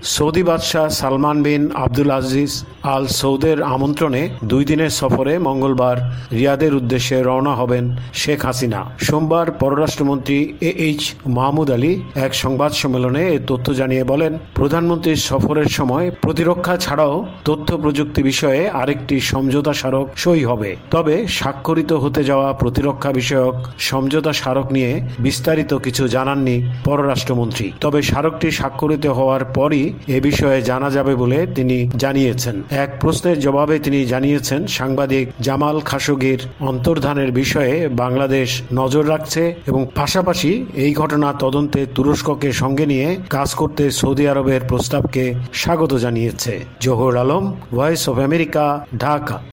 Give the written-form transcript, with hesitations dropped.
Saudi বাদশাহ সালমান বিন আব্দুল আজিজ আল সৌদের আমন্ত্রণে 2 দিনের সফরে মঙ্গলবার রিয়াদের উদ্দেশ্যে রওনা হবেন শেখ হাসিনা। সোমবার পররাষ্ট্রমন্ত্রী এইচ মাহমুদ আলী এক সংবাদ সম্মেলনে এ তথ্য জানিয়ে বলেন, প্রধানমন্ত্রীর সফরের সময় প্রতিরক্ষা ছাড়াও তথ্য প্রযুক্তি বিষয়ে আরেকটি সমঝোতা স্মারক সই হবে। তবে স্বাক্ষরিত হতে যাওয়া প্রতিরক্ষা বিষয়ক সমঝোতা স্মারক নিয়ে বিস্তারিত কিছু জানাননি পররাষ্ট্রমন্ত্রী। তবে স্মারকটি স্বাক্ষরিত হওয়ার পরই এ বিষয়ে জানা যাবে বলে তিনি জানিয়েছেন। এক প্রশ্নের জবাবে তিনি জানিয়েছেন, সাংবাদিক জামাল খাশোগির অন্তর্ধানের বিষয়ে বাংলাদেশ নজর রাখছে এবং পাশাপাশি এই ঘটনা তদন্তে তুরস্ককে সঙ্গে নিয়ে কাজ করতে সৌদি আরবের প্রস্তাবকে স্বাগত জানিয়েছে। Zahur Alam, Voice of America, Dhaka.